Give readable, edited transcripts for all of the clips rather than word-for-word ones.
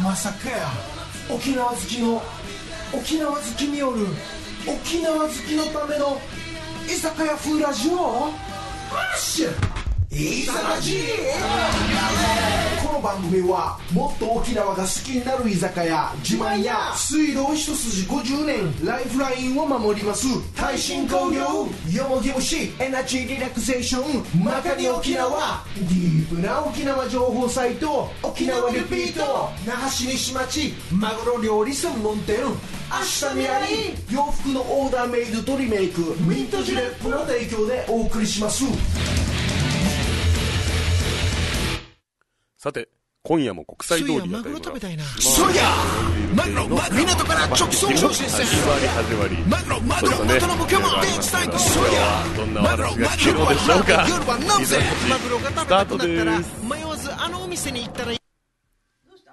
まさかや沖縄好きによる沖縄好きのための居酒屋風ラジオハッシュいざラジこの番組はもっと沖縄が好きになる居酒屋自慢や水道一筋50年ライフラインを守ります耐震工業よもぎ虫エナジーリラクゼーションまかに沖縄ディープな沖縄情報サイト沖縄リピート那覇市西町マグロ料理専門店明日未来洋服のオーダーメイドとリメイクミントジレップの提供でお送りします。 さて今夜も国際通りがマグロ食べたいな。そうやマグロ港から直送送信線始まりマグロ元のポケモン電池タイプそうやどんなお話が聞けるのでしょうか。 夜はなぜマグロが食べたくなったらスタートです迷わずあのお店に行ったらいい。 どうした？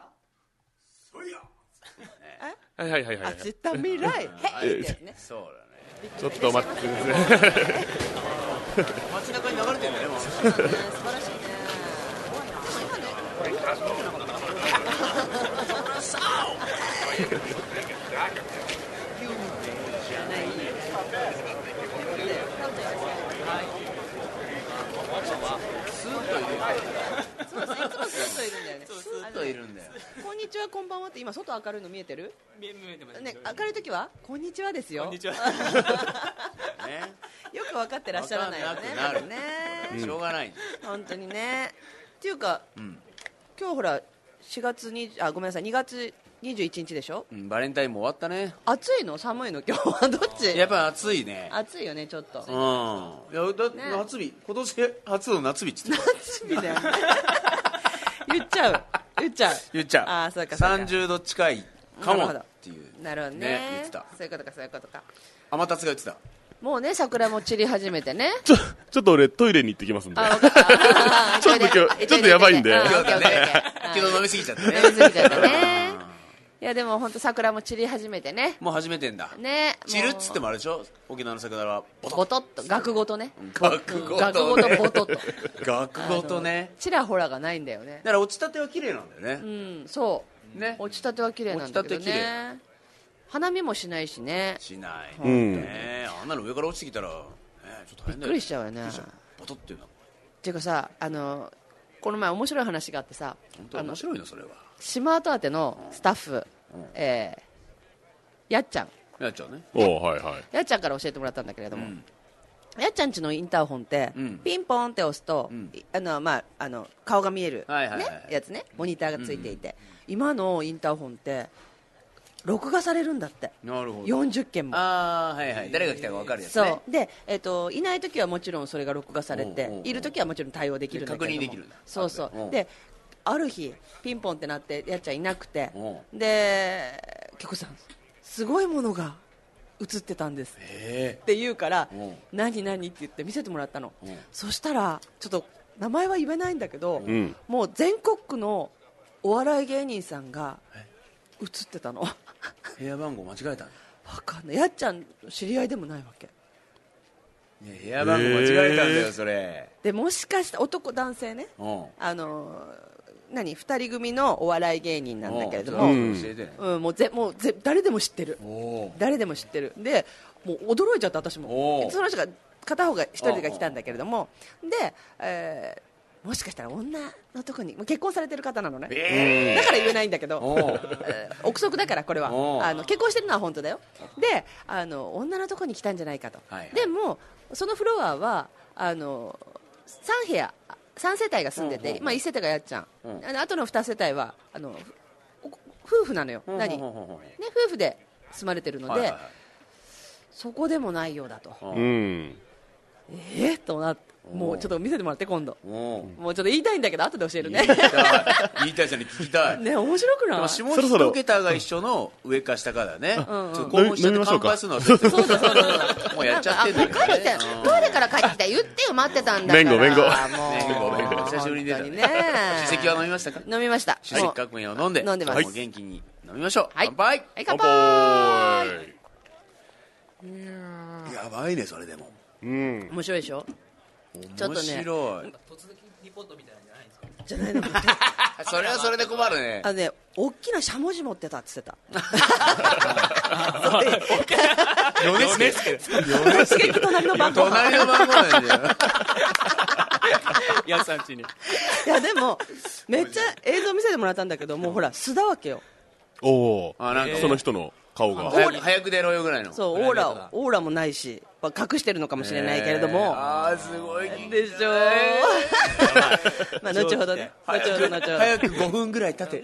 はいはいはいはい、 明日未来へいだよね。 そうだね。 ちょっと待ってください街中に流れてるんだねもう。 素晴らしいね。そうですね。いつもスーッといるんだよね。 スーッといるんだよ。 こんにちはこんばんはって今外明るいの見えてる？ 見えてますね、明るい時はこんにちはですよ。 こんにちは。ね。 よく分かってらっしゃらないよね。 分かんなくなるまだね。 しょうがない。 本当にね。っていうか、 うん今日ほら4月にごめんなさい2月21日でしょ。 バレンタインも終わったね。 暑いの寒いの今日はどっち？ やっぱ暑いね。 暑いよねちょっと。 うん。いやだね夏日今年初の夏日っつって夏日だよね。言っちゃう。 言っちゃう。 ああそうかそうか。 30度近いかもなるほどっていう。 なるほどね。 言ってた。 そういうことかそういうことか。 天達が言ってた。 もうね桜も散り始めてね。 ちょっと俺トイレに行ってきますんであ分かった。 ちょっと今日ちょっとやばいんでオッケーオッケーオッケー。 昨日飲みすぎちゃってね。 飲みすぎちゃったね。いやでも本当桜も散り始めてね。 もう始めてんだ。 ね。 散るっつってもあれでしょ。沖縄の桜はボトッと額ごとね。 額ごとね額ごとボトッと。 額ごとね。 ちらほらがないんだよね。 だから落ちたては綺麗なんだようね。 んそうね。 落ちたては綺麗なんだけど落ちたて綺ね。花見もしないしね。 しない。 うんねあんなの上から落ちてきたらちょっと大変だよ。 びっくりしちゃうよね。 びっくりしちゃうボトっていうの。 っていうかさこの前面白い話があってさ本当面白いのそれは。 スマートアーテのスタッフやっちゃんやっちゃうね。 おはいはいやっちゃんから教えてもらったんだけれども、 うんやっちゃんちのインターホンって、 うんピンポンって押すと、 うん顔が見える、 はいはいはいね、やつねモニターがついていて、今のインターホンって録画されるんだってなるほど。 40件も。 ああはいはい。誰が来たか分かるやつね。 そうで、いない時はもちろんそれが録画されて、 おうおうおういる時はもちろん対応できるんだけれども、 確認できるんだ。 そうそおううである日ピンポンってなってやっちゃんいなくて、 おで「京子さんすごいものが映ってたんです」 へって言うからおう 「何何?」って言って見せてもらったのおうそしたらちょっと名前は言えないんだけど、 んもう全国区のお笑い芸人さんが映ってたのわえ。部屋番号間違えたね。 かんないやっちゃん知り合いでもないわけね部屋番号間違えたんだよそれ。 でもしかして男性ねうん。 2人組のお笑い芸人なんだけれども、 うん教えてね。 もう誰でも知ってるおお。 誰でも知ってるでもう驚いちゃった私もおうその人が片方が一人が来たんだけれどもで、もしかしたら女のとこにもう結婚されてる方なのね、だから言えないんだけどおう憶測だからこれはおう結婚してるのは本当だよで女のとこに来たんじゃないかと、 はいはいでもそのフロアは3部屋3世帯が住んでて、 うんまあ、1世帯がやっちゃん、 うんあとの2世帯は夫婦なのよ、 うんね、 うんうんうん夫婦で住まれてるので、 はいはいはいそこでもないようだと、 うんとなってもうちょっと見せてもらって今度おお。 もうちょっと言いたいんだけど後で教えるね言いたい。言いたいじゃんに聞きたい。 ね面白くない下そろそろ 1桁が一緒の上か下かだね。ちょっとん興奮しちゃって乾杯するの忘れてる。 そうだそうだもうやっちゃってんだよね。 帰ってトイレから帰ってきた言ってよ待ってたんだから弁護もう弁護久しぶりに出たね本当にね主席は飲みましたか。 飲みました主席革命を飲んで飲んでます今日も元気に飲みましょう。 はい乾杯。 はい乾杯やばいねそれでも。 うん面白いでしょちょっとね面白い。 リポートみたいなんじゃないんですか？ じゃないのそれはそれで困るね。 大きなしゃもじ持ってたって言ってた。 米助突撃隣の番号。 隣の番号なんだよ。 ヤスさん家に。 いやでもめっちゃ映像見せてもらったんだけど、もうほら素だわけよ。 おお、 なんかその人の顔が。 早く出ろよぐらいの。 そう、オーラもないし、隠してるのかもしれないけれども、 すごいでしょまあ後ほどね、後ほど早く5分ぐらい経て。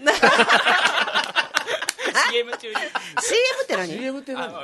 CM 中に CM って何？ CM って何？こ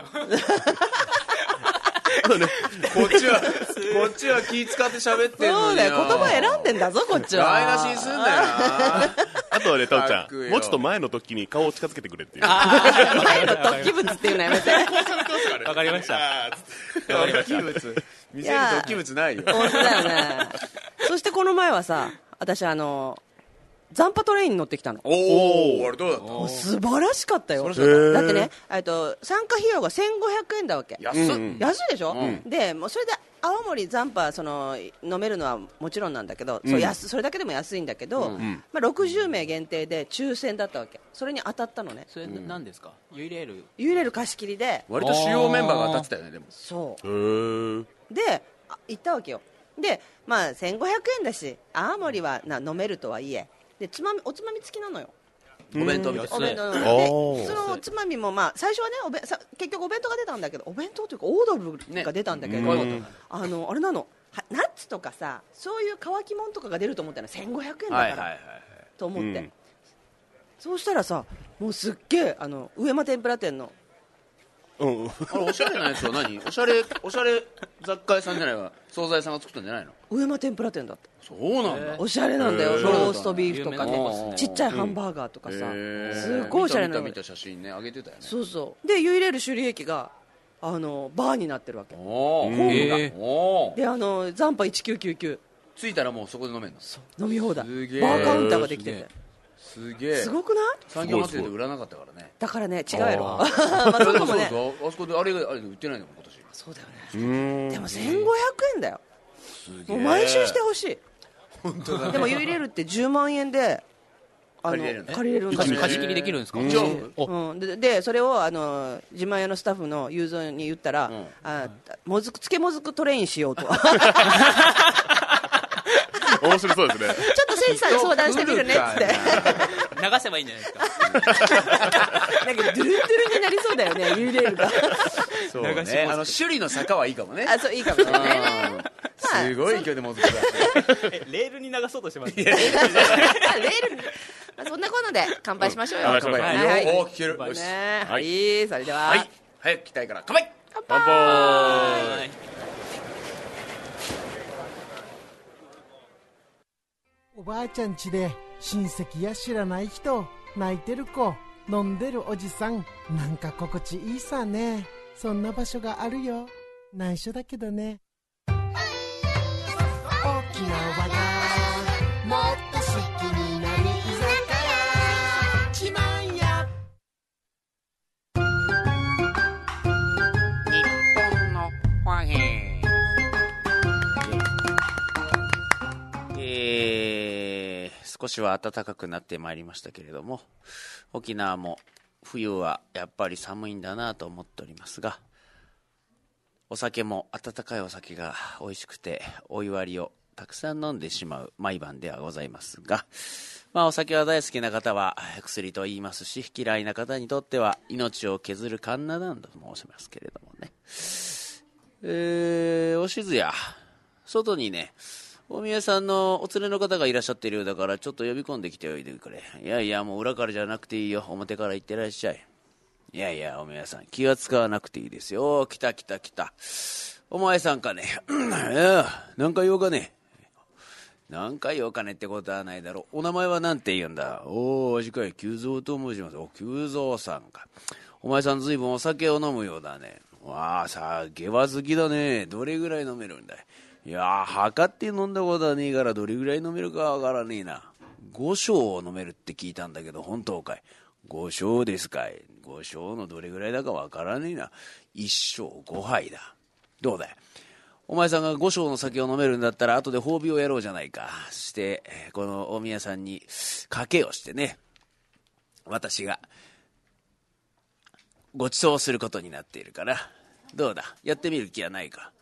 っちは気使って喋ってんのに。 そうだよ、言葉選んでんだぞこっちは。 台無しにすんだよな。 あとはね、タオちゃったくよん、もうちょっと前の時に顔を近づけてくれっていう。 前の突起物っていうのやめて。 わかりました。 突起物見せる突起物ないよ。 本当だよね。そしてこの前はさ、私残波トレインに乗ってきたの。 おお、あれどうだった？ もう素晴らしかったよ。だ素晴ってね、参加費用が1500円だわけ。 安っ。 安いでしょ、でもうそれで青森残波飲めるのはもちろんなんだけど、それだけでも安いんだけど、まあ、60名限定で抽選だったわけ。それに当たったのね。 それ何ですか？ユイレール貸し切りで。 割と主要メンバーが当たってたよね、でも。 そうで行ったわけよ。でまあ1500円だし青森は飲めるとはいえ、でおつまみ付きなのよ。 お弁当みたいな。 お弁当で、そのおつまみもまあ最初はね結局お弁当が出たんだけど、お弁当というかオードブルが出たんだけど、あれなの、ナッツとかさ、そういう乾き物とかが出ると思ったら1500円だからと思って、そうしたらさ、もうすっげえ上間天ぷら店のあれおしゃれなやつは何？おしゃれ雑貨屋さんじゃないわ、惣菜屋さんが作ったんじゃないの？ 上間天ぷら店だって。 そうなんだ。 おしゃれなんだよ。ローストビーフとかね、ちっちゃいハンバーガーとかさ、すごいおしゃれなの。 見た写真ね、上げてたよね。 そうそうで、ユイレール首里駅がバーになってるわけ。 ホームがで残波1999 着いたらもうそこで飲めるの？ 飲み放題。バすげえーカウンターができてて、 すげえ。 すごくない？ 産業祭りで売らなかったからね。 だからね、違うやろ。まあそこもね、 あそこであれ売ってないの今年。 そうだよね。でも1500円だよ。もう毎週してほしい。本当だね。でもユイレールって10万円で借りれるね。 借りれるんだよ。 貸し切りできるんですか？ でそれを自慢屋のスタッフの雄三に言ったら、つけもずくトレインしようと。 面白そうですね。 ちょっと誠司さんに相談してみるねっつって。 流せばいいんじゃないですか？ なんかドゥルンドゥルンになりそうだよね、ユイレールが。 そうね。首里の坂はいいかもね。 そう、いいかもね。 すごい勢いでもずくだ。 レールに流そうとしてます。 レールに。そんなことで乾杯しましょうよ。 乾杯。 おお、聞ける。よし。 はい、それでは。 早く来たいから乾杯。 乾杯。 おばあちゃん家で親戚や知らない人、泣いてる子、飲んでるおじさん、なんか心地いいさね。そんな場所があるよ。内緒だけどね。沖縄がもっと好きになる居酒屋、ちまんや。 日本の和平。少しは暖かくなってまいりましたけれども、沖縄も冬はやっぱり寒いんだなと思っておりますが、お酒も温かいお酒が美味しくてお祝いをたくさん飲んでしまう毎晩ではございますが、お酒は大好きな方は薬と言いますし、嫌いな方にとっては命を削るカンナダンと申しますけれどもね、おしずや外にね、大宮さんのお連れの方がいらっしゃっているようだから、ちょっと呼び込んできておいてくれ。いやいや、もう裏からじゃなくていいよ、表から行ってらっしゃい。いやいや、大宮さん気は使わなくていいですよ。来た。お前さんかね。いや、何回言おうかね。何回言おうかねってことはないだろう。お名前は何て言うんだ？おじかい、久蔵と申します。久蔵さんか。お前さんずいぶんお酒を飲むようだね。わあ、酒は好きだね。どれぐらい飲めるんだい？いやー、測って飲んだことはねえからどれぐらい飲めるかわからねえな。5升飲めるって聞いたんだけど本当かい？5升ですかい？5升のどれぐらいだかわからねえな。1升5杯だ。どうだい？ お前さんが5升の酒を飲めるんだったら後で褒美をやろうじゃないか。してこの大宮さんに賭けをしてね、私がご馳走することになっているから、どうだ、やってみる気はないか。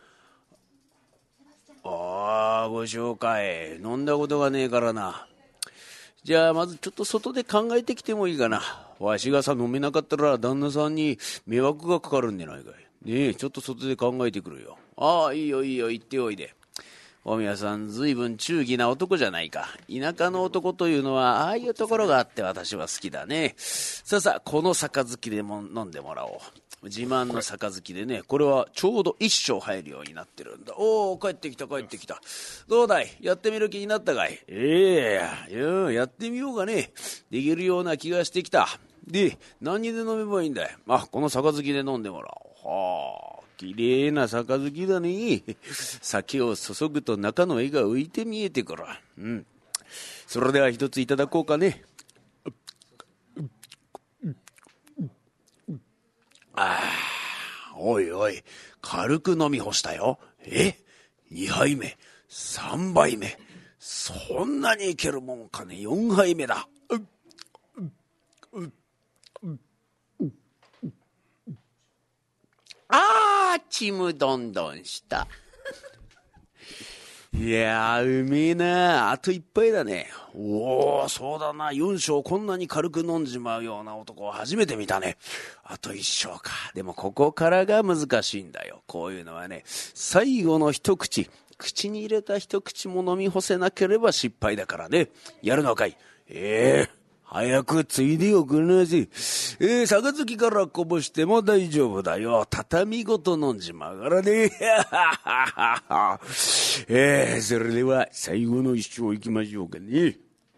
ああ、ご紹介飲んだことがねえからな。じゃあまずちょっと外で考えてきてもいいかな。わしがさ飲めなかったら旦那さんに迷惑がかかるんじゃないかい。ねえ、ちょっと外で考えてくるよ。ああ、いいよいいよ、行っておいで。大宮さん、ずいぶん忠義な男じゃないか。田舎の男というのはああいうところがあって私は好きだね。さあさあ、この杯でも飲んでもらおう。自慢の杯でね、これはちょうど一升入るようになってるんだ。おお、帰ってきた帰ってきた。どうだい、やってみる気になったかい。やってみようがね、できるような気がしてきた。で、何で飲めばいいんだい。この杯で飲んでもらおう。はあ、きれいな杯だね。酒を注ぐと中の絵が浮いて見えてくる。それでは一ついただこうかね。おいおい、軽く飲み干したよ。2杯目、3杯目、そんなにいけるもんかね。4杯目だ。ちむどんどんした。いやー、うめえな。あと一杯だね。おお、そうだな。4升こんなに軽く飲んじまうような男を初めて見たね。あと1升か。でもここからが難しいんだよ。こういうのはね、最後の一口、口に入れた一口も飲み干せなければ失敗だからね。やるのかい。早くついでおくんなせ。杯からこぼしても大丈夫だよ。畳ごと飲んじまうからね。それでは最後の一升いきましょうかね。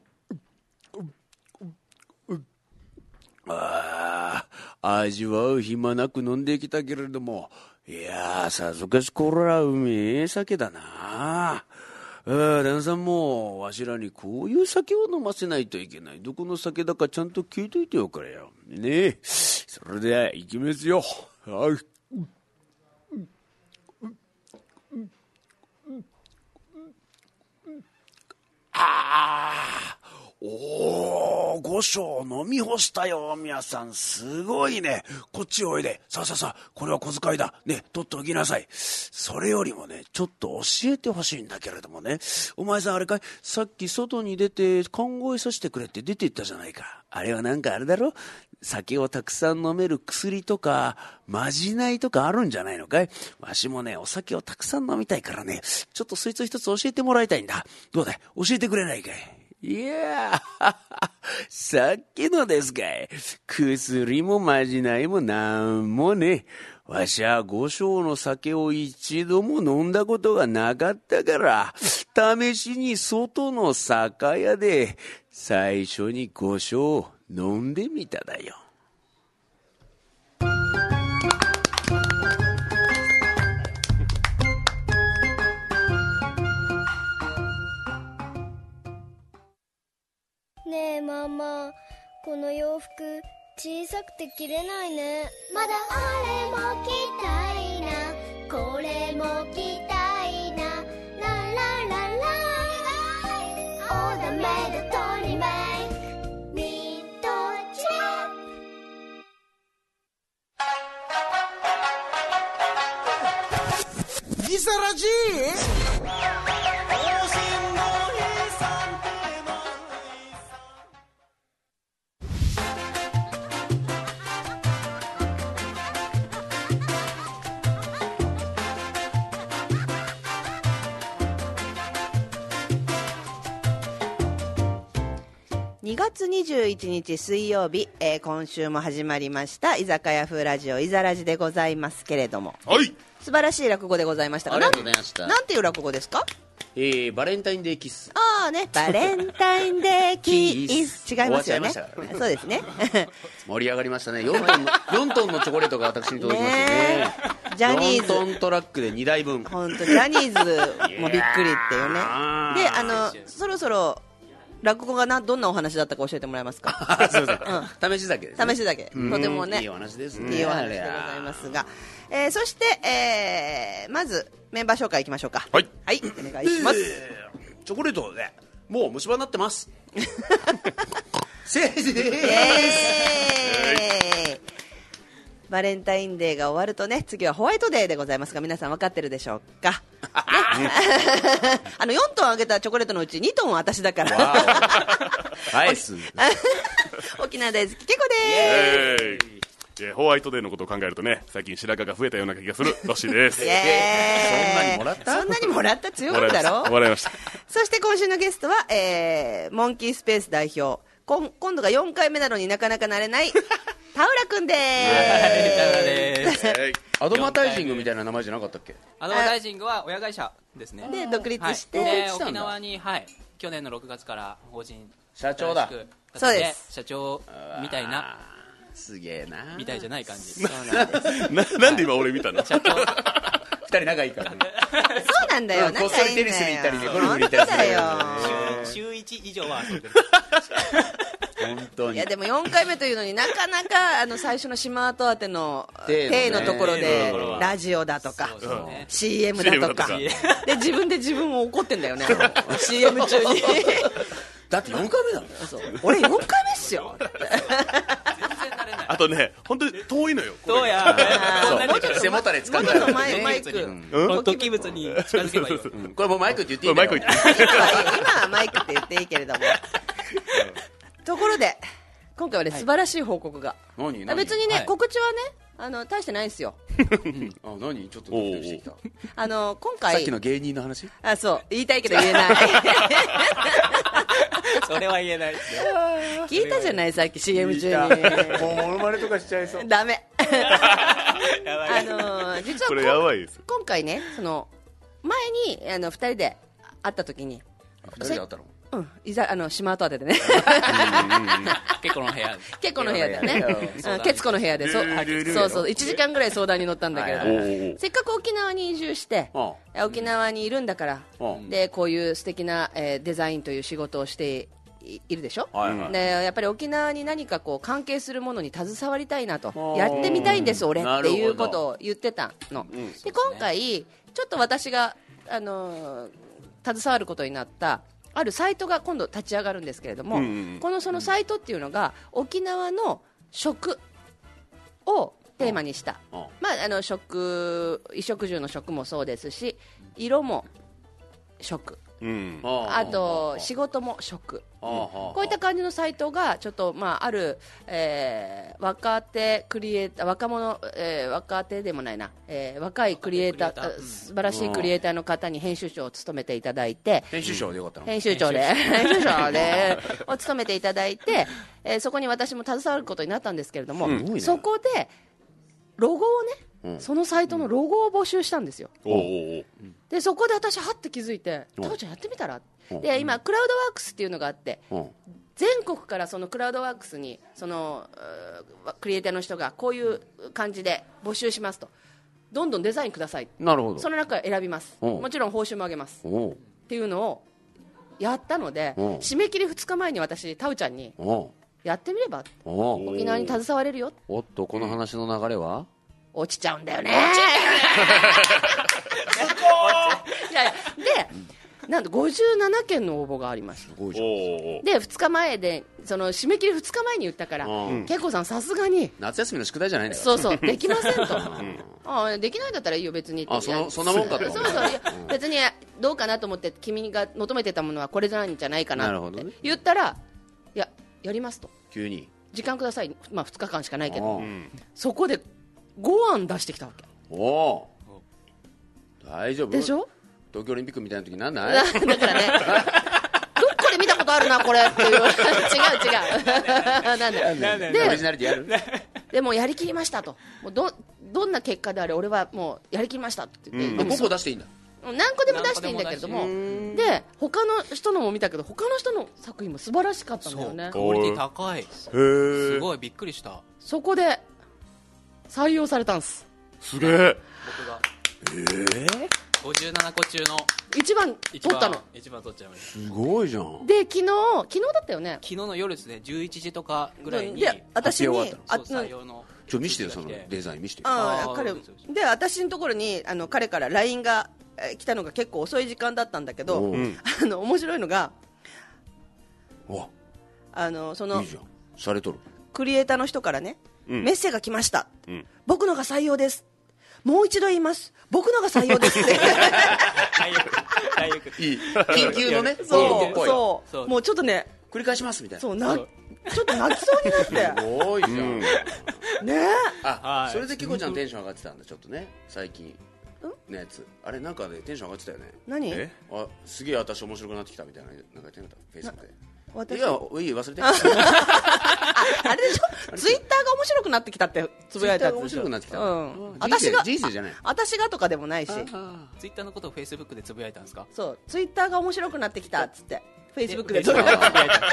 味わう暇なく飲んできたけれども、いやー、さぞかしこれはうめえ酒だな。旦那さんもわしらにこういう酒を飲ませないといけない。どこの酒だかちゃんと聞いといておくれよ。ねえ、それでは行きますよ。5升飲み干したよ。皆さんすごいね。こっちおいで。さあ、これは小遣いだね。取っておきなさい。それよりもね、ちょっと教えてほしいんだけれどもね、お前さんあれかい、さっき外に出て考えさせてくれって出て行ったじゃないか。あれはなんかあれだろ、酒をたくさん飲める薬とかまじないとかあるんじゃないのかい。わしもね、お酒をたくさん飲みたいからね、ちょっとそいつ一つ教えてもらいたいんだ。どうだい、教えてくれないかい。いやー、さっきのですかい。薬もまじないもなんもね。わしは5升の酒を一度も飲んだことがなかったから、試しに外の酒屋で最初に5升飲んでみただよ。 ねえママ、この洋服小さくて着れないね。まだあれも着たいな、これも着たいな、ララララオーダーメイドトリメイミッドチェッギサラジ 2月21日水曜日、今週も始まりました居酒屋風ラジオいざらじでございますけれども、 はい、 素晴らしい落語でございました。 ありがとうございました。 なんていう落語ですか？ バレンタインデーキス。 ああね、バレンタインデーキス違いますよね。そうですね。 盛り上がりましたね。4トンのチョコレートが私に届きましたね。 ジャニーズ 4トントラックで2台分。 本当ジャニーズもびっくりっていうね。で、そろそろ落語がどんなお話だったか教えてもらえますか。 すみません、試しだけですね。 試しだけ、とてもねいいお話ですね。 いいお話でございますが、そして、まずメンバー紹介いきましょうか。 はい、 はい、お願いします。 チョコレートね、もう虫歯になってます。せいでイエーイ。バレンタインデーが終わるとね、次はホワイトデーでございますが、皆さん分かってるでしょうか。ね、4トンあげたチョコレートのうち2トンは私だから。 はい、 沖縄大好きけこでーす。ホワイトデーのことを考えるとね、最近白髪が増えたような気がするロッシーです。 イエーイ。 そんなにもらった？ そんなにもらった？強がるだろ。 もらいました。 そして今週のゲストは、モンキースペース代表、今度が4回目なのになかなかなれない田浦くんでーす。 アドマタイジングみたいな名前じゃなかったっけ？ アドマタイジングは親会社ですね。 で独立して、 はい、で沖縄に、はい、去年の6月から法人社長だ。 そうです。 社長みたいな。 すげえな。 みたいじゃない感じ。 なんで今俺見たの？ 社長。 2人仲いいから。 そうなんだよ。 こっそりテニスに行ったりね、ゴルフに行ったりする。 週1以上は遊んでる。 本当に。 いやでも4回目というのになかなか最初の島跡当ての手のところでラジオだとか CM だとかで自分で自分を怒ってんだよね。CM 中に。 だって4回目なんだよ。 俺4回目っすよ。 あとね、本当に遠いのよ。 どうや。 背もたれ使ってる。マイク。 突起物に近づけばいい。 これもうマイクって言っていいんだよ。 今はマイクって言っていいけれども。ところで今回はね素晴らしい報告が。別にね告知はね大してないんですよ。 何ちょっとドキドキしてきた。 今回さっきの芸人の話。 そう言いたいけど言えない。 それは言えないですよ。 聞いたじゃないさっき CM 中に。 もうモノマネとかしちゃいそう。 ダメ。実これやばいです。 今回ね前に2人で会った時に。 2人で会ったの？ うん、島跡当てでね。 結構の部屋。 結構の部屋でね。結構の部屋でそう1時間ぐらい相談に乗ったんだけれども、せっかく沖縄に移住して沖縄にいるんだからでこういう素敵なデザインという仕事をしているでしょ。でやっぱり沖縄に何かこう関係するものに携わりたいなとやってみたいんです俺っていうことを言ってたの。で今回ちょっと私が携わることになったあるサイトが今度立ち上がるんですけれども、そのサイトっていうのが沖縄の食をテーマにした、衣食住の食もそうですし色も食、あと仕事も食、こういった感じのサイトがちょっとある、若手クリエイター若手でもないな、若いクリエイター素晴らしいクリエイターの方に編集長を務めていただいて、 編集長でよかったの？ 編集長でを務めていただいて、そこに私も携わることになったんですけれども、そこでロゴをね、そのサイトのロゴを募集したんですよ。でそこで私はって気づいて、タオちゃんやってみたら。で今クラウドワークスっていうのがあって、全国からそのクラウドワークスにそのクリエイターの人がこういう感じで募集しますと、どんどんデザインください。 なるほど。 その中から選びます。もちろん報酬も上げますっていうのをやったので、締め切り2日前に私タウちゃんにやってみれば沖縄に携われるよ。 おっとこの話の流れは落ちちゃうんだよね。いやいやでなんと57件の応募がありました。で2日前でその締め切り2日前に言ったから、結構さんさすがに夏休みの宿題じゃないんだよ。 そうできませんと。できないんだったらいいよ別にって。 そんなもんかと。 そう別にどうかなと思って、君が求めてたものはこれなんじゃないかなって言ったら、やりますと。 急に時間ください。2日間しかないけど、そこで5案出してきたわけ。 大丈夫でしょ。 東京オリンピックみたいな時なんない？ だからね、どっかで見たことあるなこれっていう。違うなんだで、 オリジナリティやる？ でもやりきりましたと。もうどんな結果であれ俺はもうやりきりましたって言って、 5個出していいんだ。 何個でも出していいんだけれども、で他の人のも見たけど他の人の作品も素晴らしかったんだよね。 クオリティ高い。すごいびっくりした。 そこで採用されたんです。 すげえ。 57個中の一番取ったの。 一番取っちゃいました。 すごいじゃん。 で昨日だったよね。 昨日の夜ですね、11時とかぐらいにで私にそう採用の見してよ、そのデザイン見してよ。 彼で私のところに彼から LINE が来たのが結構遅い時間だったんだけど、面白いのがそのいいじゃん、されとる。 クリエイターの人からね、メッセージが来ました、僕のが採用です、もう一度言います、僕のが採用ですっていい緊急のね、 そうもうちょっとね繰り返しますみたいな。 ちょっと泣きそうになってすごいじゃん。 ねそれでキコちゃんテンション上がってたんだ、ちょっとね、最近のやつ。あれなんかでテンション上がってたよね。 何？ すげえ私面白くなってきたみたいな、なんか言ってなかった、フェイスブックで。 私いや、忘れて。 あれでしょ、ツイッターが面白くなってきたってつぶやいたやつでしょ。 面白くなってきた。 私が人生じゃない。 私がとかでもないし、 ツイッターのことをフェイスブックでつぶやいたんですか？ そう、ツイッターが面白くなってきたっつってフェイスブックでつぶやいた。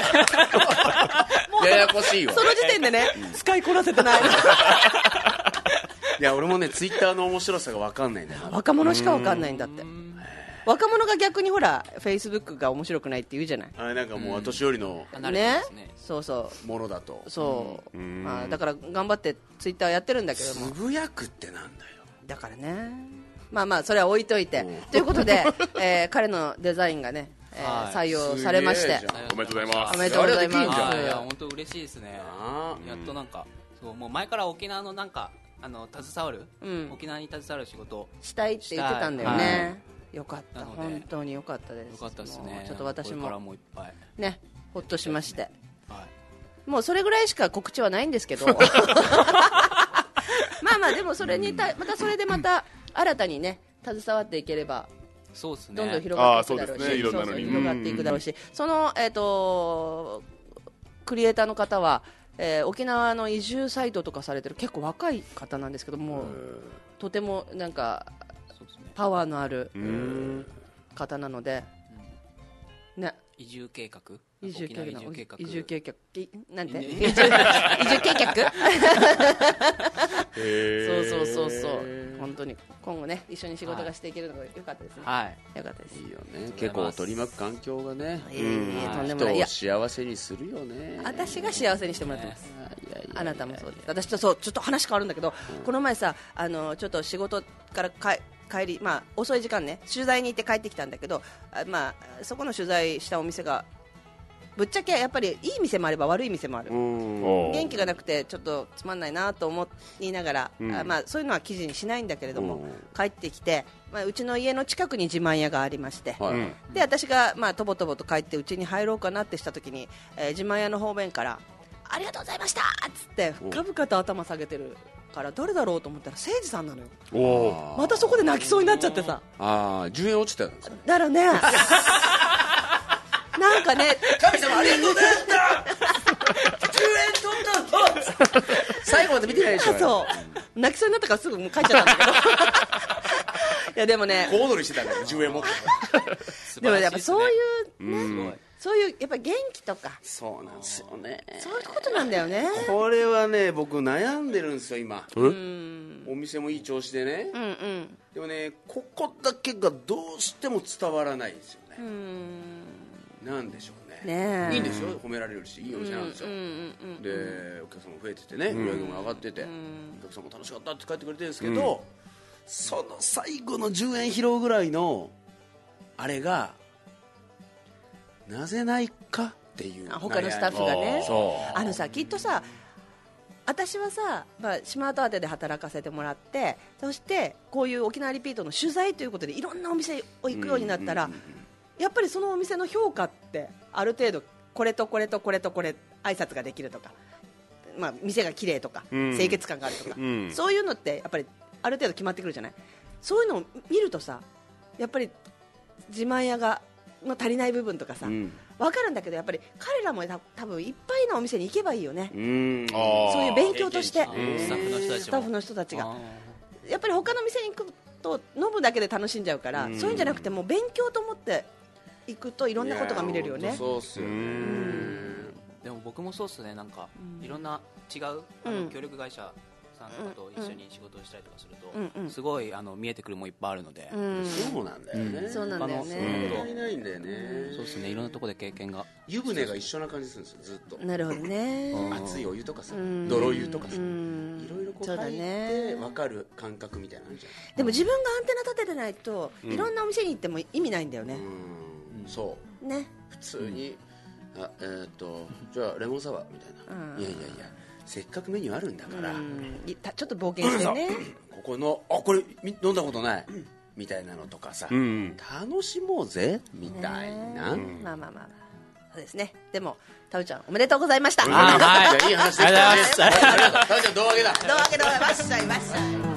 ややこしいわ。 その時点でね、使いこなせてない。 いや、俺もね、ツイッターの面白さが分かんないんだよな。 若者しか分かんないんだって。若者が逆にほらフェイスブックが面白くないって言うじゃない。 あれなんかもう私よりのね、そうものだと。 そうだから頑張ってツイッターやってるんだけども、 つぶやくってなんだよ。 だからね、まあそれは置いといてということで、彼のデザインがね、採用されまして、 おめでとうございます。 おめでとうございます。 いや本当嬉しいですね。やっとなんかそう、もう前から沖縄のなんか携わる、沖縄に携わる仕事をしたいって言ってたんだよね。よかった、本当によかったです。 よかったですね。 ちょっと私もこれからもういっぱいね、ほっとしまして、もうそれぐらいしか告知はないんですけどまあでもそれにまたそれでまた新たにね携わっていければ、 そうですね、 どんどん広がっていくだろうし、 いろんなのに広がっていくだろうし、そのクリエイターの方は、沖縄の移住サイトとかされてる結構若い方なんですけども、とてもなんかパワーのある方なので、ね、 移住計画、 移住計画、なんて、 移移住計画そう本当に今後ね一緒に仕事がしていけるのが良かったですね。良かったです。 いいよね、結構取り巻く環境がね、 人を幸せにするよね。 私が幸せにしてもらってます。あなたもそうです。私とちょっと話変わるんだけど、この前さ、ちょっと仕事から帰り、遅い時間ね、取材に行って帰ってきたんだけど、そこの取材したお店がぶっちゃけやっぱりいい店もあれば悪い店もある。元気がなくてちょっとつまんないなと思いながら、そういうのは記事にしないんだけれども、帰ってきて、うちの家の近くに自慢屋がありまして、で私がとぼとぼと帰ってうちに入ろうかなってした時に、自慢屋の方面からありがとうございましたっつって深々と頭下げてるから誰だろうと思ったら誠司さんなのよ。またそこで泣きそうになっちゃってさ、 10円落ちたんですか。 だからねなんかね、 神様ありがとうございました10円取ったの最後まで見てないでしょ。 そう泣きそうになったからすぐもう帰っちゃったんだけどいやでもね、 小躍りしてたから10円持ってでもやっぱそういうね、そういうやっぱ元気とか、 そうなんですよね、 そういうことなんだよね。 これはね、僕悩んでるんですよ今。お店もいい調子でね、でもね、ここだけがどうしても伝わらないんですよね。なんでしょうね。いいんですよ、褒められるしいいお店なんですよ。でお客さんも増えててね、売り上げも上がってて、お客さんも楽しかったって帰ってくれてるんですけど、その最後の10円拾うぐらいのあれがなぜないかっていう、 他のスタッフがね、さきっとさ、私はさ、スマートアートで働かせてもらって、そしてこういう沖縄リピートの取材ということでいろんなお店を行くようになったら、やっぱりそのお店の評価ってある程度これとこれとこれとこれ挨拶ができるとか、店が綺麗とか、清潔感があるとか、そういうのってやっぱりある程度決まってくるじゃない。そういうのを見るとさ、やっぱり自慢屋がの足りない部分とかさ、分かるんだけど、やっぱり彼らも多分いっぱいのお店に行けばいいよね。そういう勉強としてスタッフの人たちがやっぱり他の店に行くと飲むだけで楽しんじゃうから、そういうんじゃなくてもう勉強と思って行くといろんなことが見れるよね。 そうっすよね。 でも僕もそうっすね、なんかいろんな違う協力会社さんとかと一緒に仕事をしたりとかすると、すごい見えてくるもんいっぱいあるので、 そうなんだよね。 そうなんだよね。 足りないんだよね。 そうですね、いろんなところで経験が、 湯船が一緒な感じするんですよ、ずっと。 なるほどね。 熱いお湯とかさ、泥湯とかさ、いろいろこう入って分かる感覚みたいなのあるじゃん。 でも自分がアンテナ立ててないと、いろんなお店に行っても意味ないんだよね。 そうね。 普通にじゃあレモンサワーみたいな、いやいやいやせっかくメニューあるんだから、 ちょっと冒険してね、 ここのこれ飲んだことないみたいなのとかさ、楽しもうぜみたいな、 まあそうですね。でもタウちゃんおめでとうございました。 はい、いい話でしたね。ありがとう。タウちゃん胴上げだ。 胴上げでございます。わっしゃいわっしゃい。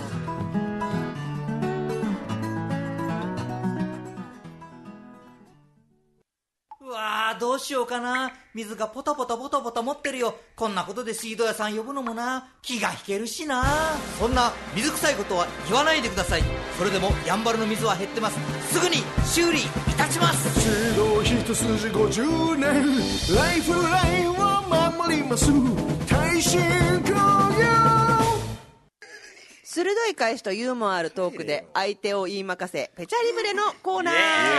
うわー、どうしようかな。水がポタポタポタポタ持ってるよ。こんなことで水道屋さん呼ぶのもな、気が引けるしな。そんな水臭いことは言わないでください。それでもやんばるの水は減ってます。すぐに修理いたします。 水道一筋50年、ライフラインを守ります。耐震工業。 鋭い返しとユーモアあるトークで相手を言いまかせ、ペチャリブレのコーナー。イ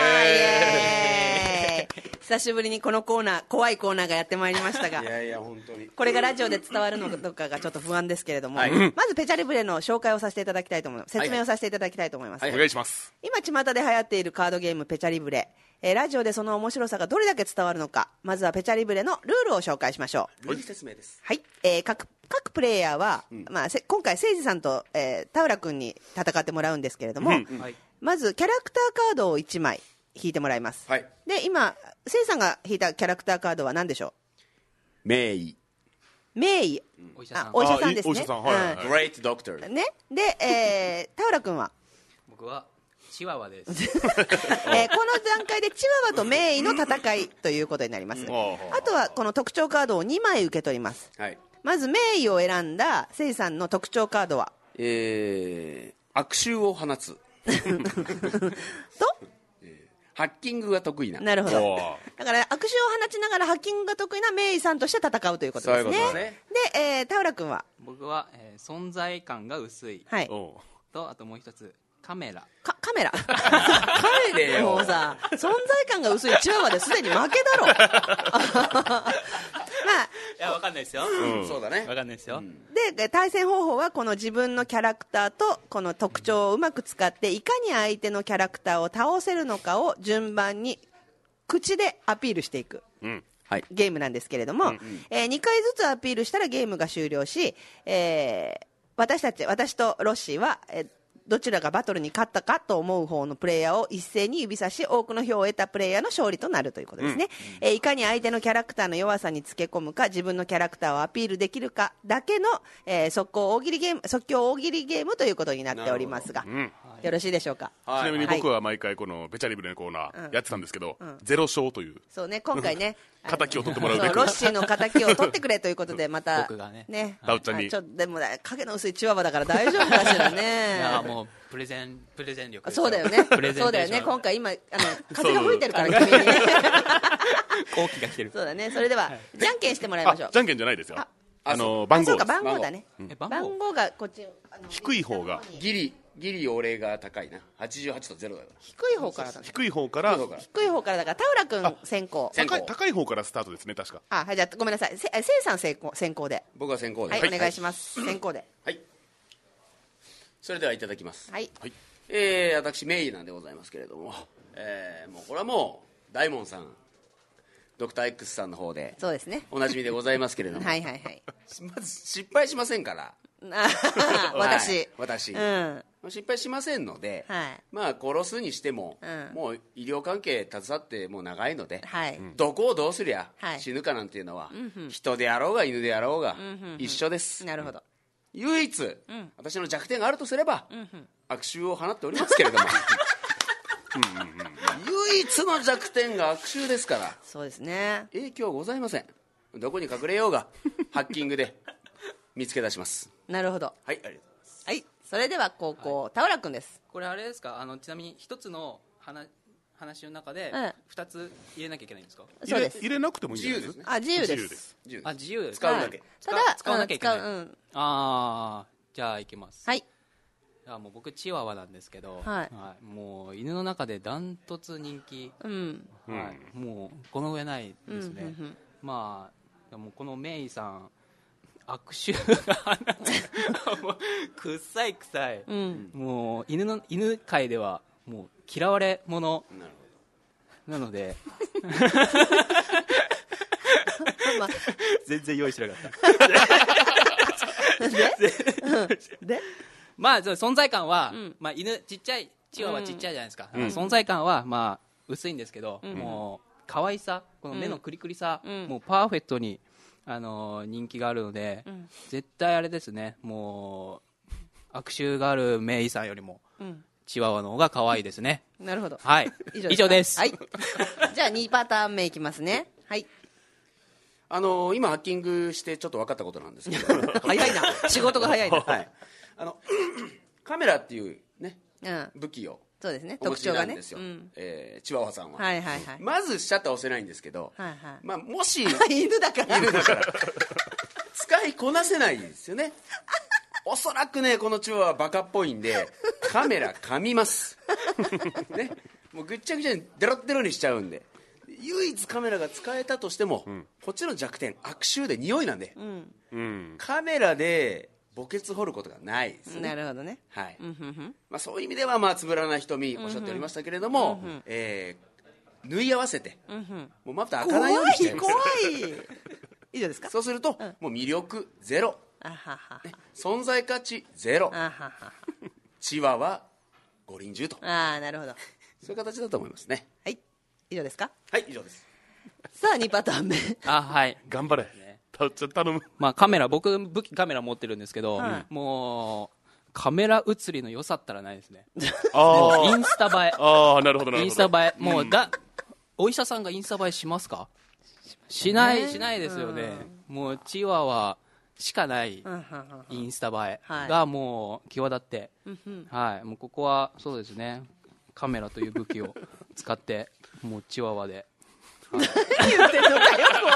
エーイ。久しぶりにこのコーナー、怖いコーナーがやってまいりましたが、 いやいや本当にこれがラジオで伝わるのかがちょっと不安ですけれども、まずペチャリブレの紹介をさせていただきたいと思います。説明をさせていただきたいと思います。 お願いします。 今巷で流行っているカードゲームペチャリブレ、ラジオでその面白さがどれだけ伝わるのか、まずはペチャリブレのルールを紹介しましょう。 ルール説明です。 はい、各プレイヤーは、今回誠司さんと、田浦君に戦ってもらうんですけれども、まずキャラクターカードを1枚引いてもらいます。で今誠司さんが引いたキャラクターカードは何でしょう？名医。 名医、お医者さんですね。 お医者さん、はい。 グレートドクター。 ね。で、田浦君は？ 僕はチワワです。 この段階でチワワと名医の戦いということになります。あとはこの特徴カードを2枚受け取ります。まず名医を選んだ誠司さんの特徴カードは、 悪臭を放つとハッキングが得意な。 なるほど。だから悪臭を放ちながらハッキングが得意な名医さんとして戦うということですね。 そういうことですね。 で、田浦君は？ 僕は、存在感が薄い、 はい、 とあともう一つカメラ。 カメラ帰れよ。 もうさ、存在感が薄いチワワですでに負けだろ。まあ、 いや、わかんないですよ。 そうだね。 わかんないですよ。 で、対戦方法はこの自分のキャラクターとこの特徴をうまく使っていかに相手のキャラクターを倒せるのかを順番に口でアピールしていく、ゲームなんですけれども、2回ずつアピールしたらゲームが終了し、私とロッシーは、どちらがバトルに勝ったかと思う方のプレイヤーを一斉に指さし、多くの票を得たプレイヤーの勝利となるということですね。いかに相手のキャラクターの弱さにつけ込むか、自分のキャラクターをアピールできるかだけの、即興大喜利ゲームということになっておりますが、よろしいでしょうか。 ちなみに僕は毎回このペチャリブレのコーナーやってたんですけど、0勝という。 そうね、今回ね敵を取ってもらうべく、 ロッシーの敵を取ってくれということで、また僕がね、 ダウちゃんにちょっとでも影の薄いチワワだから大丈夫かしらね。 いや、もうプレゼン力。 そうだよね。そうだよね。今回風が吹いてるから君にね。 後期が来てる。 そうだね。それではじゃんけんしてもらいましょう。 じゃんけんじゃないですよ。番号。 そうか、番号だね。番号がこっち。 低い方がギリ俺が高いな。88と0だから。 低い方からだ。 低い方からだから田浦君先行。 高い方からスタートですね、確か。 はい、じゃあごめんなさい。せいさん先行で。 僕は先行で。 はい、お願いします。先行で。 はい。それではいただきます。 はい。 私名医なんでございますけれども、もうこれはもう大門さん、ドクター X さんの方で、 そうですね。 おなじみでございますけれども、 はいはいはい。 まず失敗しませんから。 私、 失敗しませんので、まあ殺すにしても、もう医療関係携わってもう長いので、どこをどうすりゃ死ぬかなんていうのは、人であろうが犬であろうが一緒です。 なるほど。 唯一、私の弱点があるとすれば、悪臭を放っておりますけれども唯一の弱点が悪臭ですから、 そうですね、 影響ございません。どこに隠れようがハッキングで見つけ出します。 なるほど。 はい、ありがとうございます。 はい、それでは後攻、田浦君です。 これあれですか、ちなみに一つの話の中で2つ入れなきゃいけないんですか？ そうです。 入れなくてもいいんですね。 自由です。 自由です。 使うだけ。 使わなきゃいけない。 じゃあ行きます。 はい。 もう僕チワワなんですけど、 はい、 もう犬の中でダントツ人気、もうこの上ないですね。まあもうこのメイさん悪臭がもう臭い、もう犬界ではもう嫌われ者なので全然用意しなかったでまあ存在感は、まあ、犬ちっちゃいチワワちっちゃいじゃないですか、存在感はまあ薄いんですけど、もう可愛さ、この目のクリクリさ、もうパーフェクトに人気があるので、絶対あれですね、もう悪臭があるメイさんよりも、チワワの方が可愛いですね。 なるほど。 はい。以上です。 はい。じゃあ2パターン目いきますね。はい。 今ハッキングしてちょっと分かったことなんですけど早いな、仕事が早いな。 はい。カメラっていうね、武器をそうですね、 特徴がね、チワワさんは、まずシャッター押せないんですけど、まあもし犬だから使いこなせないですよね。おそらくね、このチワワはバカっぽいんでカメラ噛みますね、もうぐっちゃぐちゃにデロッデロにしちゃうんで、唯一カメラが使えたとしても、こっちの弱点悪臭で匂いなんで、カメラで墓穴掘ることがないですね。 なるほどね。 はい。まあそういう意味ではまあつぶらな瞳おっしゃっておりましたけれども、縫い合わせて、もうまた開かないようにしちゃいます。 怖い。以上ですか。 そうするともう魅力ゼロ、存在価値ゼロ、チワワ五輪中と。 なるほど。 そういう形だと思いますね。 はい。以上ですか。 はい以上です。 さあ2パターン目。 はい。 頑張れ。頼む。 まあカメラ、僕武器カメラ持ってるんですけど、もうカメラ写りの良さったらないですね。もうインスタ映え。 なるほどなるほど。 インスタ映え、もうお医者さんがインスタ映えしますか？しないですよね。もうチワワしかないインスタ映えがもう際立って、はい、もうここはそうですね、カメラという武器を使ってもうチワワで。 何言ってんのかよく分かりませんけど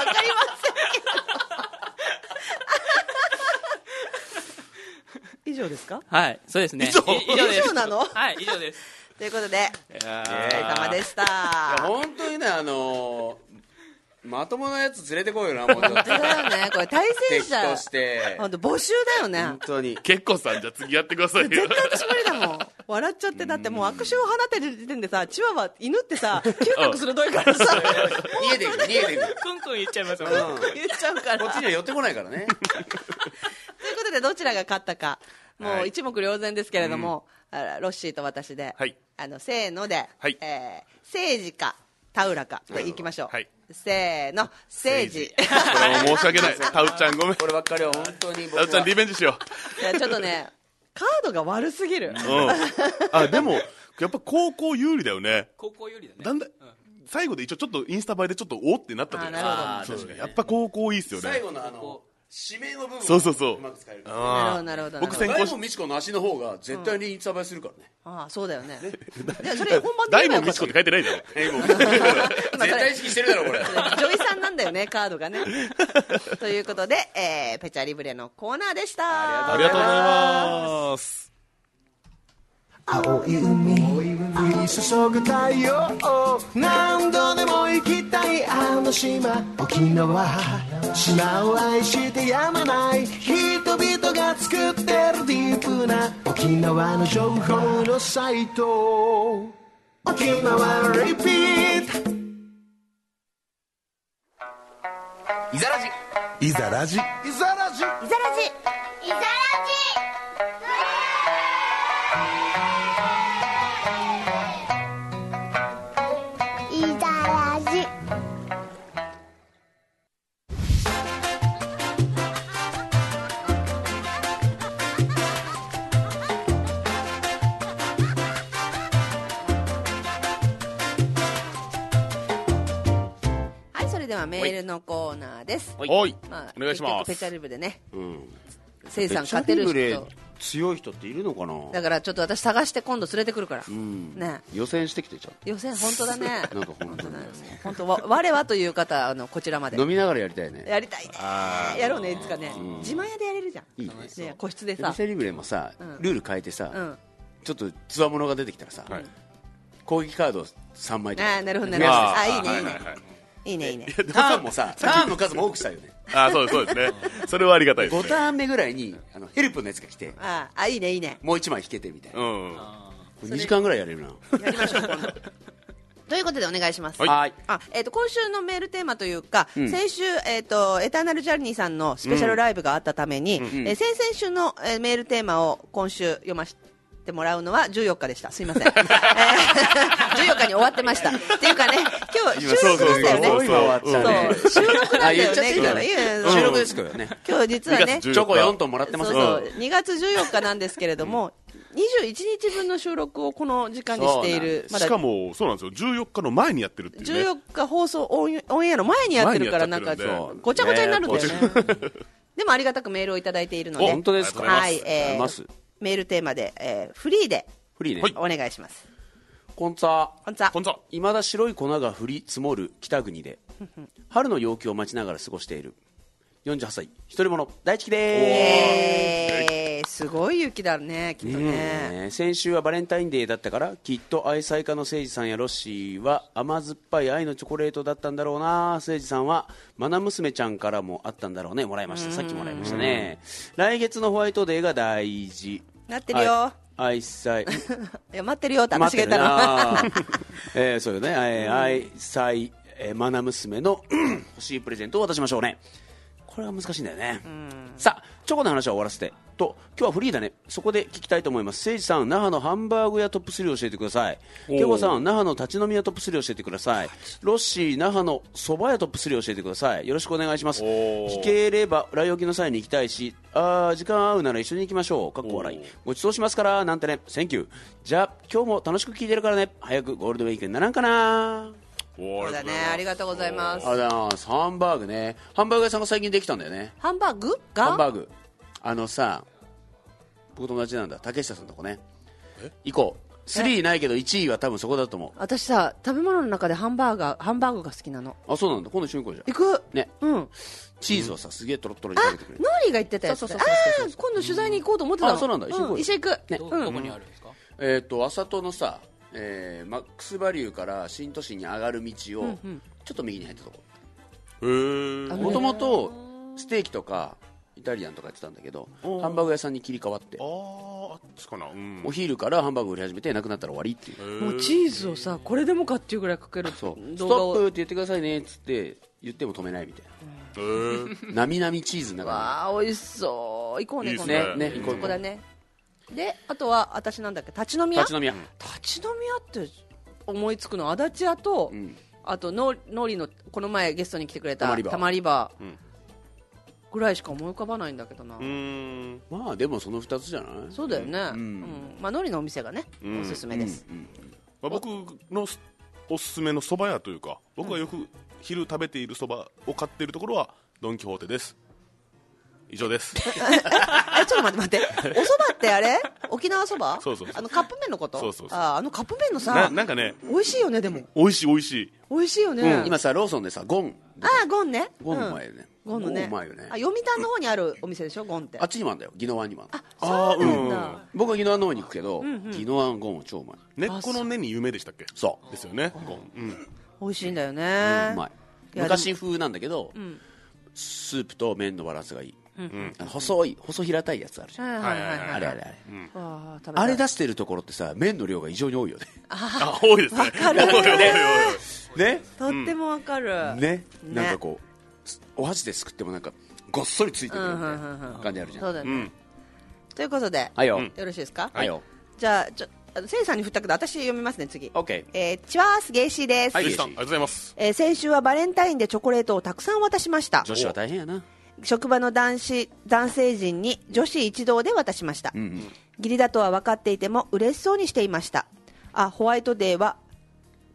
以上ですか。 はい、そうですね。 以上なの。 はい、以上です。 ということでお疲れ様でした。 本当にね、まともなやつ連れてこいよな、もうちょっと。 本当だよね、これ対戦者敵として本当募集だよね。 本当に結構さん、じゃあ次やってくださいよ。 絶対私無理だもん。笑っちゃって、だってもう悪臭を放ってる時点でさ、チワワ犬ってさ嗅覚鋭いからさ逃げていくクンクン言っちゃいますもん。 言っちゃうから、 こっちには寄ってこないからね。 ということでどちらが勝ったかもう一目瞭然ですけれども、ロッシーと私で、せーので、聖司か田浦かでいきましょう。せーの、聖司。 これは申し訳ない。タウちゃんごめん。 こればっかりは本当にタウちゃんリベンジしよう。いやちょっとね、カードが悪すぎる。 でもやっぱ高校有利だよね。 高校有利だね。 だんだん最後で一応ちょっとインスタ映えでちょっとおってなったじゃないですか。やっぱ高校いいっすよね。 最後の締めの部分そううまく使える。 なるほど。 僕先行し美智子の足の方が絶対にインスタ映えするからね。 そうだよね。それ本番で大門美智子って書いてないだろ。 絶対意識してるだろこれ。 女医さんなんだよね、カードがね。ということで、ペチャリブレのコーナーでした。 ありがとうございます。 青い海降り注ぐ太陽、何度でも行きたいあの島沖縄。島を愛してやまない人々が作ってるディープな沖縄の情報のサイト、沖縄リピート。 いざらじいざらじいざらじいざらじいざらじメールのコーナーです。 はい、 まあ、 お願いします。 ペチャリブでね、 せいさん勝てる人強い人っているのかな。 だからちょっと私探して今度連れてくるから、 ね、予選してきてちゃった予選本当だねなんか本当我はという方こちらまで飲みながらやりたいね。 やりたいね、やろうねいつかね、自慢屋でやれるじゃん。 いいね、個室でさ店リブレもさ、ルール変えてさ、ちょっとつわものが出てきたらさ、攻撃カード3枚とか。 なるほどなるほど。いいねいいねいいねいいね。 ターンもさ、ターンの数も多くしたいよね。 そうですね。それはありがたいですね。 5ターン目ぐらいにヘルプのやつが来て、 いいねいいね。 もう1枚引けてみたいな。2時間ぐらいやれるな。 やりましょう今度。ということでお願いします。 はい。 今週のメールテーマというか、先週エターナルジャーニーさんのスペシャルライブがあったために、先々週のメールテーマを今週読ませてもらうのは14日でした。すいません。14日に終わってました。っていうかね、今日収録なんだよね。収録なんだよね。 収録ですからね。 今日実はね、 チョコ4トンもらってますよ。 2月14日なんですけれども、21日分の収録をこの時間にしている。 しかもそうなんですよ、14日の前にやってるっていうね。 14日放送オンエアの前にやってるから、なんかごちゃごちゃになるんだよね。でもありがたくメールをいただいているので、 本当ですか。 はい、メールテーマで、フリーでお願いします。 こんつぁ。 こんつぁ。 いまだ白い粉が降り積もる北国で春の陽気を待ちながら過ごしている48歳一人者大地ですごい雪だねきっとね。 先週はバレンタインデーだったからきっと愛妻家の誠司さんやロッシーは甘酸っぱい愛のチョコレートだったんだろうな。誠司さんはマナ娘ちゃんからもあったんだろうね。もらいました。さっきもらいましたね。来月のホワイトデーが大事なってるよ。 愛妻いや待ってるよって私が言ったの。そうよね。愛妻マナ娘の欲しいプレゼントを渡しましょうね。これは難しいんだよね。さあチョコの話は終わらせてと、今日はフリーだね。そこで聞きたいと思います。誠司さん、那覇のハンバーグ屋トップ3を教えてください。ケボさん、那覇の立ち飲み屋トップ3を教えてください。ロッシー、那覇の蕎麦屋トップ3を教えてください。よろしくお願いします。聞ければ来沖の際に行きたいし、時間合うなら一緒に行きましょう。かっこ笑い。ごちそうしますからなんてね。センキュー。じゃあ今日も楽しく聞いてるからね。早くゴールデンウィークにならんかな。 そうだね、ありがとうございます。 ハンバーグね。ハンバーグ屋さんが最近できたんだよね。 ハンバーグがハンバーグさ、僕友達なんだ竹下さんのとこね。行こう。3位ないけど1位は多分そこだと思う。 私さ、食べ物の中でハンバーグが好きなの。 あ、そうなんだ。今度一緒に行こうじゃん。 行くね。チーズをさ、すげえトロットロに食べてくれる。 ノーリーが言ってたやつ。今度取材に行こうと思ってたの。 あ、そうなんだ。一緒に行こう。 一緒行く。 どこにあるんですか。 あさとのさ、マックスバリューから新都心に上がる道をちょっと右に入ったところ。もともとステーキとかイタリアンとかやってたんだけど、ハンバーグ屋さんに切り替わって、お昼からハンバーグ売り始めてなくなったら終わりっていう。 もうチーズをさ、これでもかっていうぐらいかける。 そうストップって言ってくださいねっつって言っても止めないみたいな。なみなみチーズの中に。 わあ美味しそう。行こうね。 いいね。ね、 そこだね。で、あとは私なんだっけ、立ち飲み屋って思いつくの足立屋と、あとノリのこの前ゲストに来てくれたたまり場ぐらいしか思い浮かばないんだけどな。 まあでもその2つじゃない。 そうだよね。まあノリのお店がねおすすめです。 僕のおすすめの蕎麦屋というか、僕がよく昼食べている蕎麦を買っているところはドン・キホーテです。以上です。 ちょっと待って、お蕎麦ってあれ沖縄蕎麦？ そう。 カップ麺のこと？ そう。 カップ麺のさ、 なんかね、 美味しいよね。でも美味しいよね。 今さローソンでさゴン。 ゴンね。 ゴンうまいよね。 ゴンのね。 うまいよね。 読谷の方にあるお店でしょ、ゴンって。 あっちにもあるんだよ。宜野湾にもある。 そうなんだ。 僕は宜野湾の方に行くけど、宜野湾ゴンは超うまい。 根っこの根に有名でしたっけ？ そうですよね。ゴン。 美味しいんだよね。 うまい。昔風なんだけど、スープと麺のバランスがいい。細平たいやつあるじゃん。あれあれ出してるところってさ、麺の量が異常に多いよね。 多いですね。 ね、 とってもわかるね。なんかこうお箸ですくってもなんかごっそりついてくる感じあるじゃん。 そうだね。ということでよろしいですか。じゃあせいさんに振ったけど私読みますね。次。チワースゲイシーです。 ありがとうございます。 先週はバレンタインでチョコレートをたくさん渡しました。 女子は大変やな。 職場の男性陣に女子一同で渡しました。義理だとは分かっていても嬉しそうにしていました。ホワイトデーは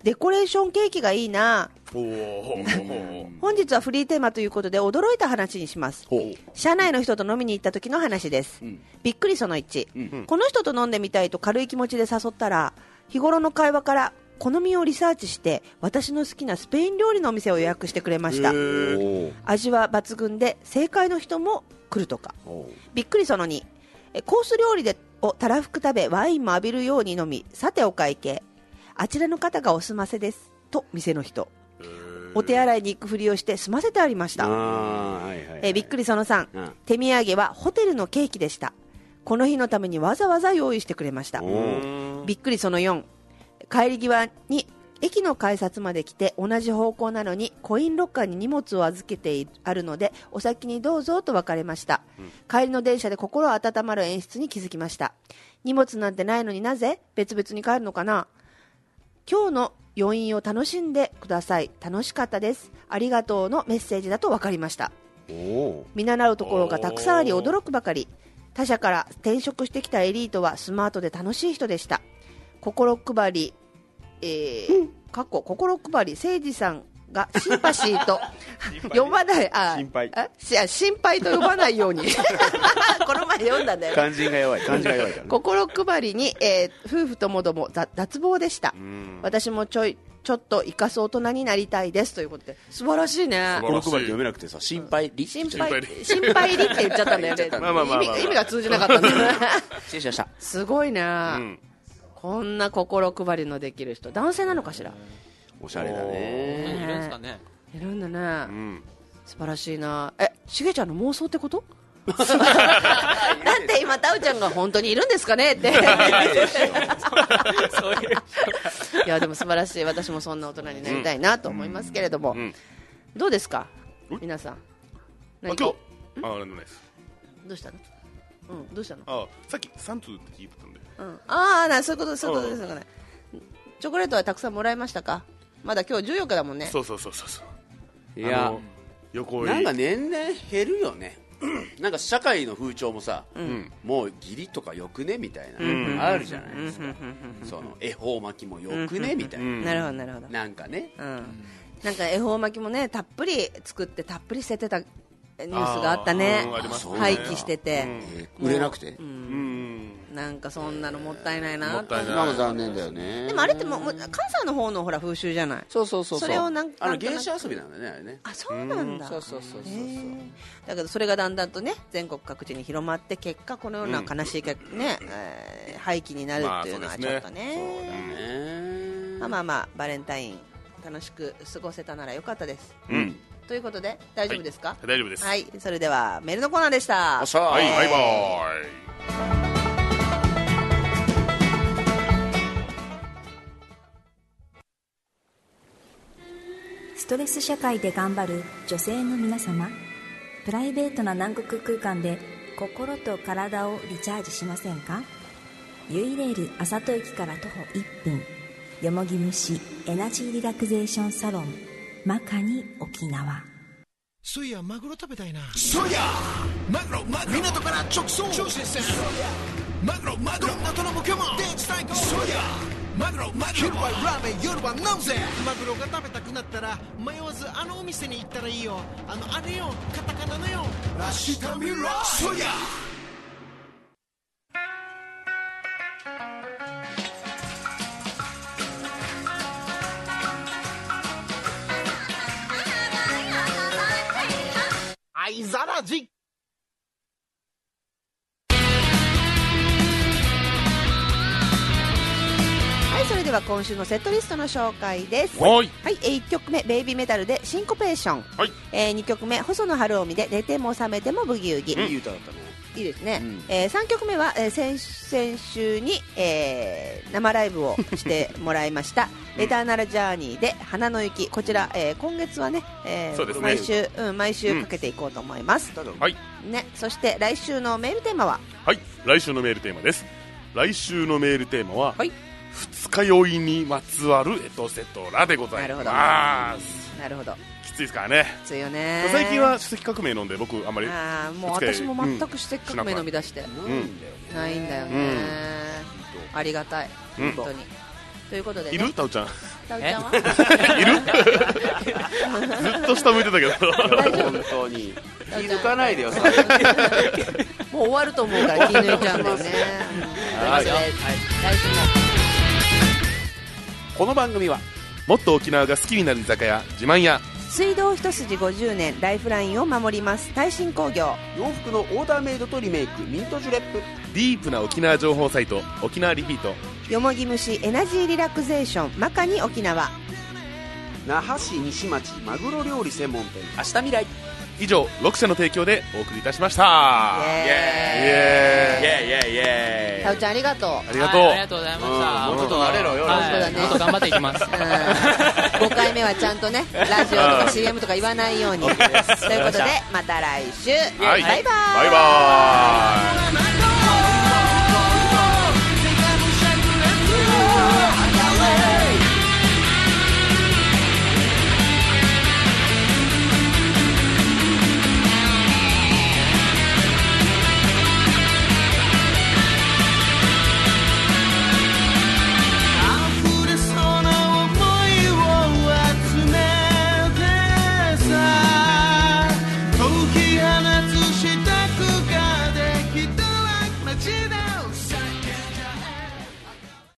デコレーションケーキがいいな。本日はフリーテーマということで驚いた話にします。社内の人と飲みに行った時の話です。びっくりその1、この人と飲んでみたいと軽い気持ちで誘ったら、日頃の会話から好みをリサーチして私の好きなスペイン料理のお店を予約してくれました。味は抜群で正解の人も来るとか。びっくりその2、コース料理をたらふく食べワインも浴びるように飲み、さてお会計、あちらの方がお済ませですと店の人。お手洗いに行くふりをして済ませてありました。びっくりその3、手土産はホテルのケーキでした。この日のためにわざわざ用意してくれました。びっくりその4、帰り際に駅の改札まで来て同じ方向なのにコインロッカーに荷物を預けてあるのでお先にどうぞと別れました。帰りの電車で心温まる演出に気づきました。荷物なんてないのになぜ別々に帰るのかな。今日の余韻を楽しんでください、楽しかったです、ありがとうのメッセージだと分かりました。見習うところがたくさんあり驚くばかり。他社から転職してきたエリートはスマートで楽しい人でした。心配り心配り誠司さんがシンパシーと呼ばない心配と呼ばないようにこの前読んだんだよ。 漢字が弱いから、 心配りに、夫婦ともども脱帽でした。私もちょっと生かす大人になりたいですということで。素晴らしいね。 心配り読めなくてさ、心配りって言っちゃったんだよね。意味が通じなかったんだよね。 失礼しました。 すごいね、こんな心配りのできる人、男性なのかしら。 おしゃれだね。 いるんですかね。 いるんだね、素晴らしいな。しげちゃんの妄想ってことなんで今タウちゃんが本当にいるんですかねっていやでも素晴らしい。私もそんな大人になりたいなと思いますけれども、どうですか皆さん。 今日なんでもないです。 どうしたの？どうしたの？ さっき3通って聞いてたんで、 そういうことですよね。チョコレートはたくさんもらいましたか？まだ今日14日だもんね。 そう。 いや、なんか年々減るよね。なんか社会の風潮もさ、もう義理とかよくねみたいな、あるじゃないですか。その恵方巻きもよくねみたいな。 なるほど。 なんかね、 なんか恵方巻きもね、たっぷり作ってたっぷり捨ててたニュースがあったね。廃棄してて売れなくて、 なんかそんなのもったいないなって。 今も残念だよね。 でもあれってもう関西の方のほら風習じゃない。 そうそれをなんか芸者遊びなんだね、あれね。 そうなんだ。 そうだけどそれがだんだんとね全国各地に広まって結果このような悲しいね廃棄になるっていうのはちょっとね。まあバレンタイン楽しく過ごせたならよかったです。ということで大丈夫ですか？ 大丈夫です。 はい、それではメールのコーナーでした。 はい、バイバイ。 ストレス社会で頑張る女性の皆様、プライベートな南国空間で心と体をリチャージしませんか？ユイレールあさと駅から徒歩1分、よもぎ虫エナジーリラクゼーションサロンマカニ沖縄。 そういやマグロ食べたいな。 そうやマグロ港から直送超新鮮。マグロ港のポケモン電池最高。そうやマグロ昼はラーメン夜は飲むぜ。 マグロが食べたくなったら迷わずあのお店に行ったらいいよ。あれよ、カタカナのよ。 明日見ろ。そうや愛ざらじ。 それでは今週のセットリストの紹介です。 はい、 1曲目ベイビーメタルでシンコペーション、2曲目細野晴臣で寝ても覚めてもブギウギ、 いい歌だったね。 いいですね、3曲目は、先週に、生ライブをしてもらいましたエターナルジャーニーで花の雪。こちら、今月はね、毎週かけていこうと思います、そして来週のメールテーマは、 来週のメールテーマです。来週のメールテーマは、二日酔いにまつわるエトセトラでございます。 なるほど。 きついですからね。 きついよね。 最近は主席革命飲んで僕あんまり。 もう私も全く主席革命飲み出して、ないんだよね。ありがたい本当に。 ということで、ね、 いるタオちゃんタオちゃんはいるずっと下向いてたけど本当に気抜かないでよさもう終わると思うから気抜いちゃうんだよねはい、来週もこの番組はもっと沖縄が好きになる居酒屋自慢屋、 水道一筋50年ライフラインを守ります耐震工業、 洋服のオーダーメイドとリメイクミントジュレップ、 ディープな沖縄情報サイト沖縄リピート、 よもぎ虫エナジーリラクゼーションマカニ沖縄、 那覇市西町マグロ料理専門店明日未来、 以上6社の提供でお送りいたしました。 イエーイイエーイイエーイイエーイ。 タオちゃんありがとう。 ありがとう、 はい、ありがとうございました。 もうちょっと慣れろよ、 はい、もっと頑張っていきます。 5回目はちゃんとねラジオとか CM とか言わないようにということでまた来週、 はい、 バイバーイ。 バイバーイ。